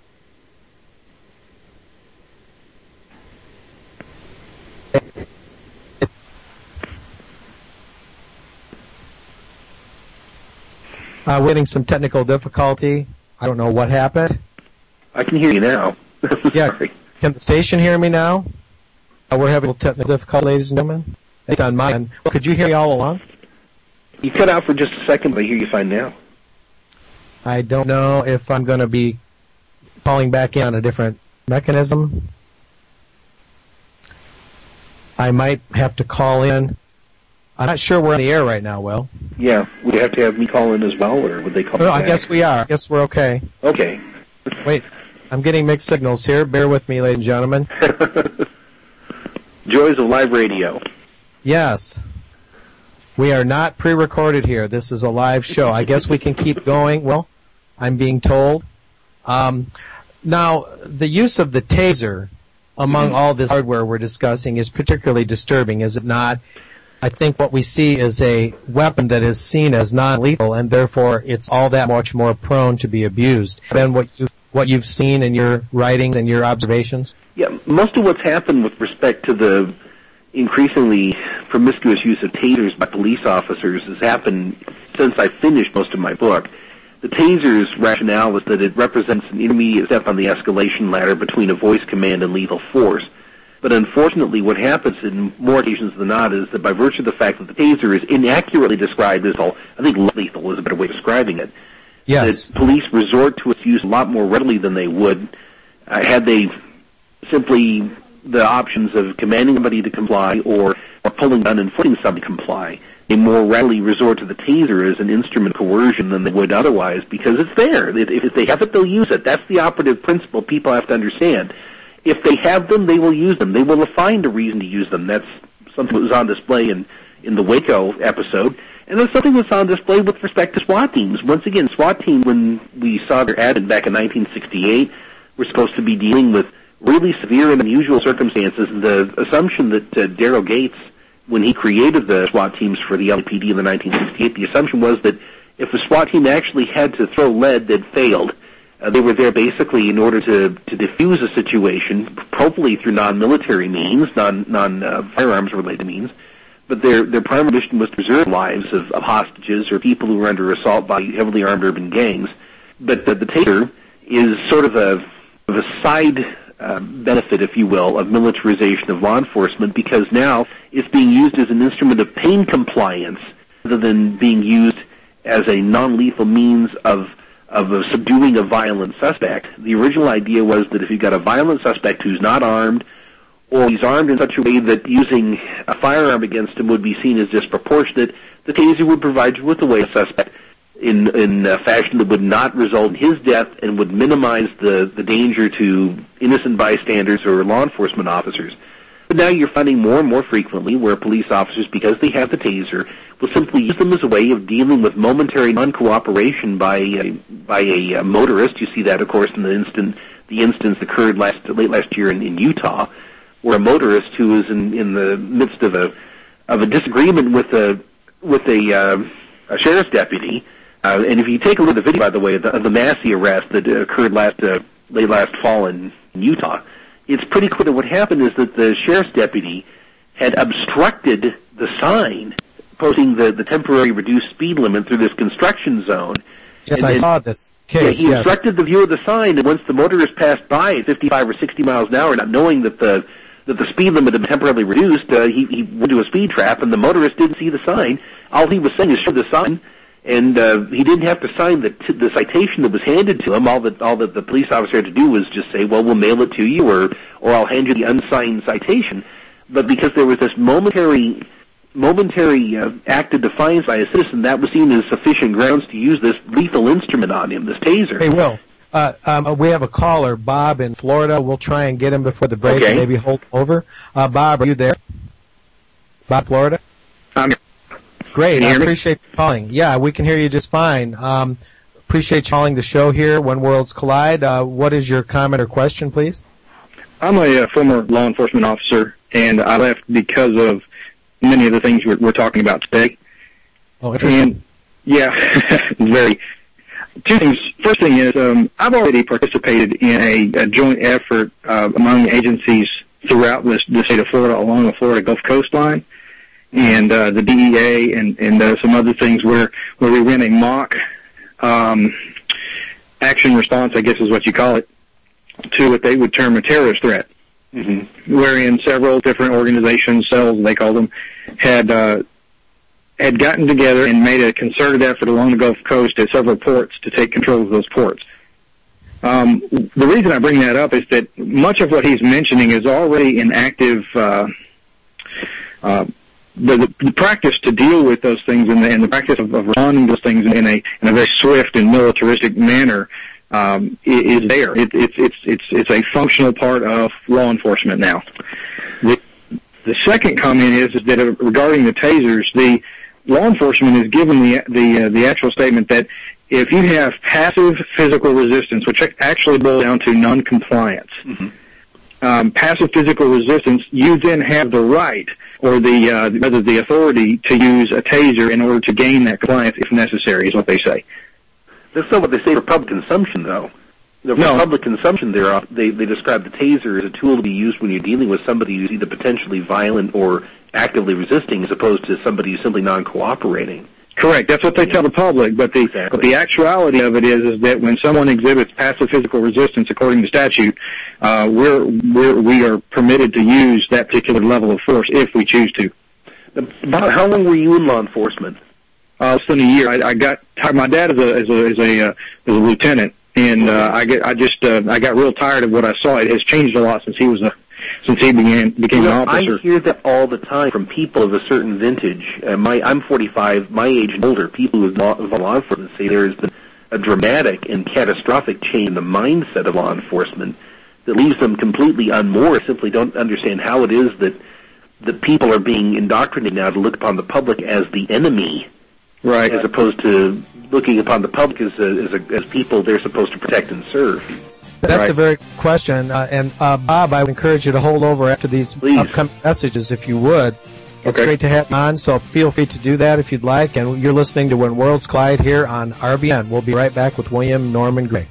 Uh, we're getting some technical difficulty. I don't know what happened. I can hear you now. Yeah. Can the station hear me now? Uh, we're having a little technical difficulty, ladies and gentlemen. It's on my end. Could you hear me all along? You cut out for just a second, but I hear you fine now. I don't know if I'm going to be calling back in on a different mechanism. I might have to call in. I'm not sure we're on the air right now, Will. Yeah. Would you have to have me call in as well, or would they call No, me I back? guess we are. I guess we're okay. Okay. Wait. I'm getting mixed signals here. Bear with me, ladies and gentlemen. Joys of live radio. Yes. We are not pre-recorded here. This is a live show. I guess we can keep going. Well, I'm being told. Um, now, the use of the taser among mm-hmm. all this hardware we're discussing is particularly disturbing, is it not? I think what we see is a weapon that is seen as non-lethal, and therefore it's all that much more prone to be abused. Ben, what you what you've seen in your writings and your observations? Yeah, most of what's happened with respect to the increasingly promiscuous use of tasers by police officers has happened since I finished most of my book. The taser's rationale is that it represents an intermediate step on the escalation ladder between a voice command and lethal force. But unfortunately, what happens in more occasions than not is that by virtue of the fact that the taser is inaccurately described as lethal, I think lethal is a better way of describing it. Yes. That police resort to its use a lot more readily than they would uh, had they simply the options of commanding somebody to comply or, or pulling gun and forcing somebody to comply. They more readily resort to the taser as an instrument of coercion than they would otherwise because it's there. If, if they have it, they'll use it. That's the operative principle people have to understand. If they have them, they will use them. They will find a reason to use them. That's something that was on display in, in the Waco episode. And that's something that's on display with respect to SWAT teams. Once again, SWAT team, when we saw their ad back in nineteen sixty-eight, were supposed to be dealing with really severe and unusual circumstances. The assumption that uh, Daryl Gates, when he created the SWAT teams for the L A P D in the nineteen sixty-eight, the assumption was that if the SWAT team actually had to throw lead, they'd failed. Uh, they were there basically in order to, to defuse a situation, probably through non-military means, non, non uh, firearms-related means. But their their primary mission was to preserve lives of, of hostages or people who were under assault by heavily armed urban gangs. But the, the taser is sort of a of a side uh, benefit, if you will, of militarization of law enforcement because now it's being used as an instrument of pain compliance rather than being used as a non-lethal means of of uh, subduing a violent suspect. The original idea was that if you've got a violent suspect who's not armed, or he's armed in such a way that using a firearm against him would be seen as disproportionate, the taser would provide you with a way of suspect in in a fashion that would not result in his death and would minimize the, the danger to innocent bystanders or law enforcement officers. But now you're finding more and more frequently where police officers, because they have the taser, will simply use them as a way of dealing with momentary non-cooperation by a, by a, a motorist. You see that, of course, in the instant the instance occurred last late last year in, in Utah, where a motorist who was in, in the midst of a of a disagreement with a with a, uh, a sheriff's deputy, uh, and if you take a look at the video, by the way, of the, of the Massey arrest that occurred last uh, late last fall in, in Utah, it's pretty clear that what happened is that the sheriff's deputy had obstructed the sign posting the, the temporary reduced speed limit through this construction zone, Yes, and, I and, saw this case. Yeah, he yes. obstructed the view of the sign, and once the motorist passed by at fifty-five or sixty miles an hour, not knowing that the that the speed limit had been temporarily reduced, uh, he, he went into a speed trap, and the motorist didn't see the sign. All he was saying is show the sign, and uh, he didn't have to sign the t- the citation that was handed to him. All that all that the police officer had to do was just say, "Well, we'll mail it to you, or or I'll hand you the unsigned citation." But because there was this momentary momentary uh, act of defiance by a citizen, that was seen as sufficient grounds to use this lethal instrument on him, this taser. Hey, Will. Uh, um, we have a caller, Bob, in Florida. We'll try and get him before the break Okay. and maybe hold over. Uh, Bob, are you there? Bob, Florida? I'm here. Great. Can you I hear me? appreciate you calling. Yeah, we can hear you just fine. Um, appreciate you calling the show here, When Worlds Collide. Uh, what is your comment or question, please? I'm a uh, former law enforcement officer, and I left because of many of the things we're, we're talking about today. Oh, interesting. And, yeah, very. Two things. First thing is, um, I've already participated in a, a joint effort uh, among agencies throughout this, the state of Florida along the Florida Gulf Coast line, and uh, the D E A and, and uh, some other things where, where we ran a mock um, action response, I guess is what you call it, to what they would term a terrorist threat, mm-hmm. wherein several different organizations, cells they call them, had uh, had gotten together and made a concerted effort along the Gulf Coast at several ports to take control of those ports. Um, the reason I bring that up is that much of what he's mentioning is already in active uh, uh, the, the, the practice to deal with those things and the, and the practice of, of responding to those things in a in a very swift and militaristic manner um, is, is there. It, it's it's it's it's a functional part of law enforcement now. The, the second comment is is that uh, regarding the tasers, the law enforcement is given the the uh, the actual statement that if you have passive physical resistance, which actually boils down to noncompliance, mm-hmm. um, passive physical resistance, you then have the right or the uh, rather the authority to use a taser in order to gain that compliance if necessary, is what they say. That's not what they say for public consumption, though. For No. public consumption, they're, they they describe the taser as a tool to be used when you're dealing with somebody who's either potentially violent or actively resisting, as opposed to somebody who's simply non-cooperating. Correct. That's what they tell the public, but the Exactly. but the actuality of it is is that when someone exhibits passive physical resistance, according to statute, uh, we're we're we are permitted to use that particular level of force if we choose to. About how long were you in law enforcement? Uh, less than a year. I, I got my dad is a is a is a, uh, is a lieutenant, and uh, I get I just uh, I got real tired of what I saw. It has changed a lot since he was a since he began became You know, an officer. I hear that all the time from people of a certain vintage. Uh, my I'm forty-five, my age and older. People who law, of law enforcement say there has been a dramatic and catastrophic change in the mindset of law enforcement that leaves them completely unmoored. Simply don't understand how it is that that people are being indoctrinated now to look upon the public as the enemy. Right. As opposed to looking upon the public as a, as, a, as people they're supposed to protect and serve. That's Right. a very good question. Uh, and, uh, Bob, I would encourage you to hold over after these Please. upcoming messages, if you would. It's Okay. great to have you on, so feel free to do that if you'd like. And you're listening to When Worlds Collide here on R B N. We'll be right back with William Norman Gray.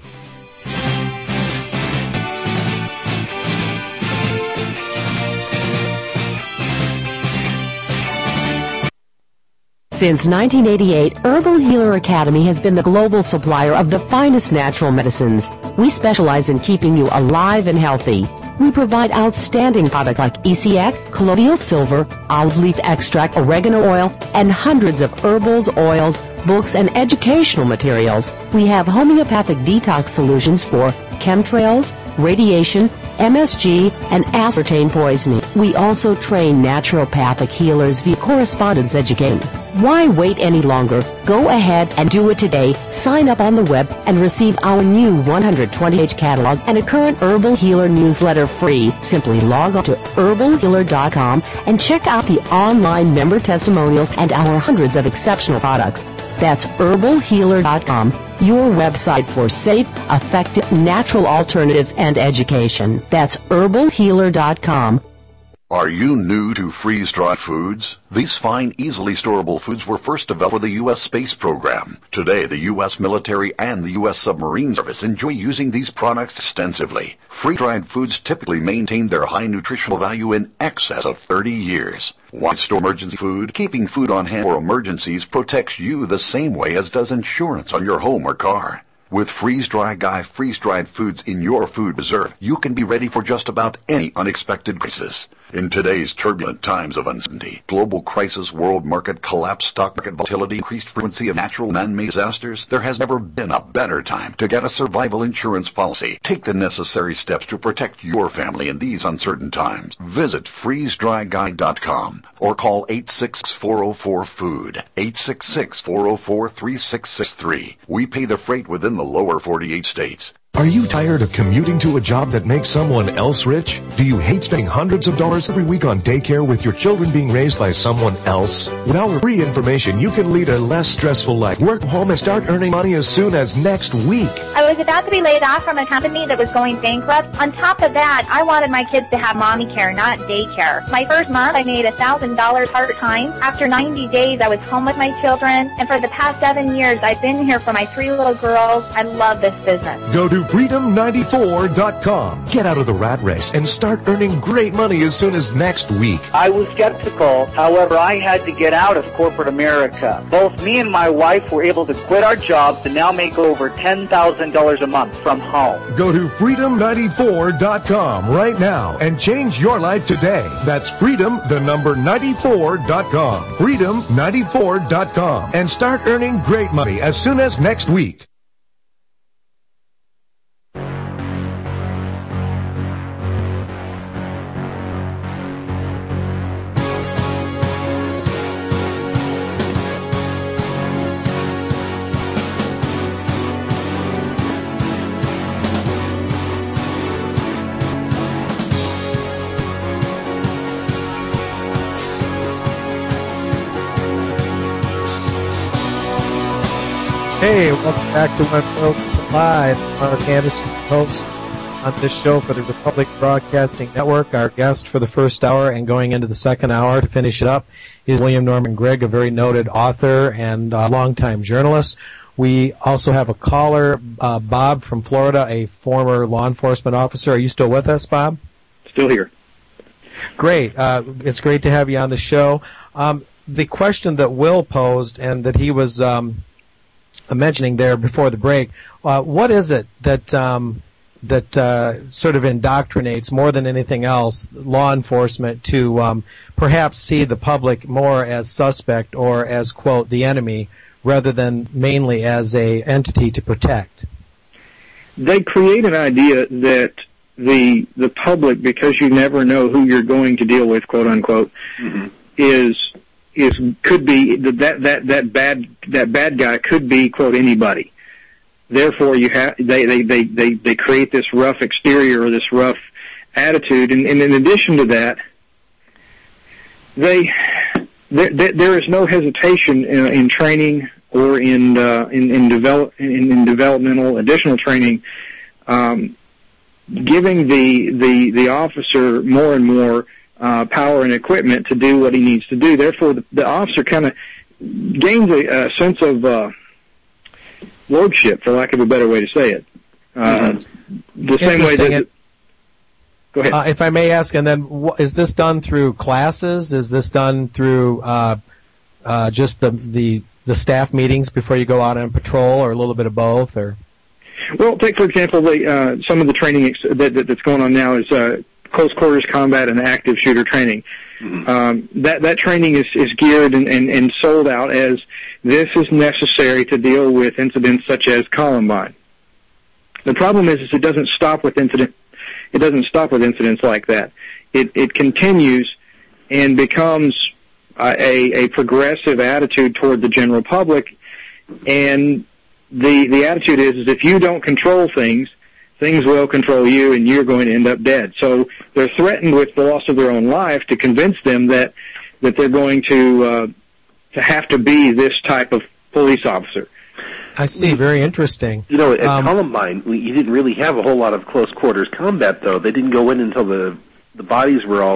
Since nineteen eighty-eight, Herbal Healer Academy has been the global supplier of the finest natural medicines. We specialize in keeping you alive and healthy. We provide outstanding products like E C X, colloidal silver, olive leaf extract, oregano oil, and hundreds of herbals, oils, books, and educational materials. We have homeopathic detox solutions for chemtrails, radiation, M S G, and aspartame poisoning. We also train naturopathic healers via correspondence education. Why wait any longer? Go ahead and do it today. Sign up on the web and receive our new one hundred twenty page catalog and a current Herbal Healer newsletter free. Simply log on to herbal healer dot com and check out the online member testimonials and our hundreds of exceptional products. That's herbal healer dot com, your website for safe, effective, natural alternatives and education. That's herbal healer dot com. Are you new to freeze-dried foods? These fine, easily storable foods were first developed for the U S space program. Today, the U S military and the U S submarine service enjoy using these products extensively. Freeze-dried foods typically maintain their high nutritional value in excess of thirty years. Why store emergency food? Keeping food on hand for emergencies protects you the same way as does insurance on your home or car. With Freeze-Dry Guy freeze-dried foods in your food reserve, you can be ready for just about any unexpected crisis. In today's turbulent times of uncertainty, global crisis, world market collapse, stock market volatility, increased frequency of natural man-made disasters, there has never been a better time to get a survival insurance policy. Take the necessary steps to protect your family in these uncertain times. Visit freeze dry guy dot com or call eight six six, four zero four, food, eight six six, four zero four, three six six three. We pay the freight within the lower forty-eight states. Are you tired of commuting to a job that makes someone else rich? Do you hate spending hundreds of dollars every week on daycare with your children being raised by someone else? With our free information, you can lead a less stressful life. Work from home and start earning money as soon as next week. I was about to be laid off from a company that was going bankrupt. On top of that, I wanted my kids to have mommy care, not daycare. My first month, I made one thousand dollars part-time. After ninety days, I was home with my children. And for the past seven years, I've been here for my three little girls. I love this business. Go to freedom ninety-four dot com. Get out of the rat race and start earning great money as soon as next week. I was skeptical. However, I had to get out of corporate America. Both me and my wife were able to quit our jobs and now make over ten thousand dollars a month from home. Go to freedom ninety-four dot com right now and change your life today. That's freedom, the number ninety-four dot com. freedom ninety-four dot com. And start earning great money as soon as next week. Hey, welcome back to When Worlds Collide. Mark Anderson, host on this show for the Republic Broadcasting Network. Our guest for the first hour and going into the second hour to finish it up is William Norman Grigg, a very noted author and uh, longtime journalist. We also have a caller, uh, Bob from Florida, a former law enforcement officer. Are you still with us, Bob? Still here. Great. Uh, it's great to have you on the show. Um, the question that Will posed and that he was um, mentioning there before the break, uh, what is it that um, that uh, sort of indoctrinates more than anything else law enforcement to um, perhaps see the public more as suspect or as, quote, the enemy rather than mainly as a entity to protect? They create an idea that the the public, because you never know who you're going to deal with, quote unquote, mm-hmm. is is could be that that that bad that bad guy could be, quote, anybody. Therefore, you have they they they they, they create this rough exterior or this rough attitude, and, and in addition to that, they there, there is no hesitation in, in training or in uh, in in, develop, in in developmental additional training, um, giving the the the officer more and more uh, power and equipment to do what he needs to do. Therefore, the, the officer kind of gains a, a sense of uh, lordship, for lack of a better way to say it. Uh, mm-hmm. The same way that. It, go ahead. Uh, if I may ask, and then wh- is this done through classes? Is this done through uh, uh, just the the the staff meetings before you go out on patrol, or a little bit of both, or? Well, take for example the uh, some of the training ex- that, that that's going on now is uh, close quarters combat and active shooter training. Mm-hmm. Um, that that training is, is geared and, and, and sold out as this is necessary to deal with incidents such as Columbine. The problem is, is it doesn't stop with incident. It doesn't stop with incidents like that. It it continues and becomes uh, a a progressive attitude toward the general public, and the the attitude is, is if you don't control things, things will control you, and you're going to end up dead. So they're threatened with the loss of their own life to convince them that that they're going to uh, to have to be this type of police officer. I see. Very interesting. You know, at um, Columbine, you didn't really have a whole lot of close quarters combat, though. They didn't go in until the the bodies were all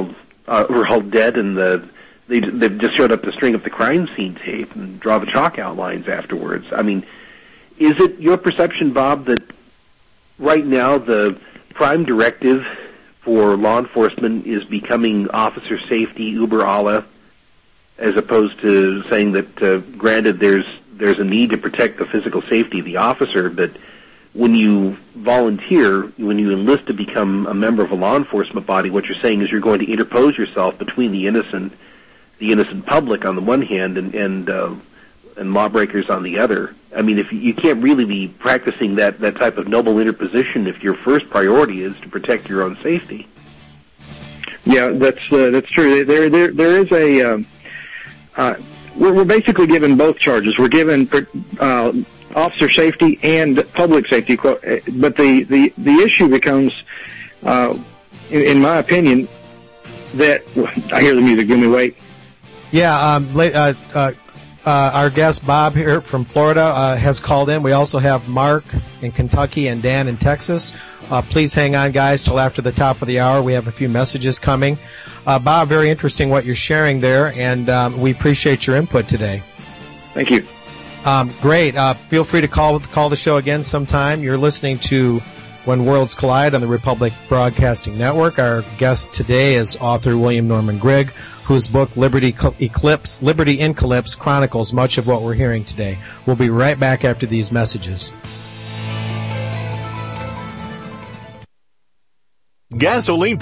uh, were all dead, and the they they just showed up to string up the crime scene tape and draw the chalk outlines afterwards. I mean, is it your perception, Bob, that right now the prime directive for law enforcement is becoming officer safety uber alla, as opposed to saying that, uh, granted, there's there's a need to protect the physical safety of the officer, but when you volunteer, when you enlist to become a member of a law enforcement body, what you're saying is you're going to interpose yourself between the innocent, the innocent public on the one hand, and and, uh, and lawbreakers on the other. I mean, if you, you can't really be practicing that, that type of noble interposition if your first priority is to protect your own safety. Yeah, that's uh, that's true. There there there is a. Um, uh, we're, we're basically given both charges. We're given uh, officer safety and public safety, but the the, the issue becomes, uh, in, in my opinion, that I hear the music. Give me wait. Yeah, um, uh, uh, uh, our guest Bob here from Florida uh, has called in. We also have Mark in Kentucky and Dan in Texas. Uh, please hang on, guys, till after the top of the hour. We have a few messages coming. Uh, Bob, very interesting what you're sharing there, and um, we appreciate your input today. Thank you. Um, great. Uh, feel free to call call the show again sometime. You're listening to When Worlds Collide on the Republic Broadcasting Network. Our guest today is author William Norman Grigg, whose book Liberty Eclipse, Liberty in Calypse chronicles much of what we're hearing today. We'll be right back after these messages. Gasoline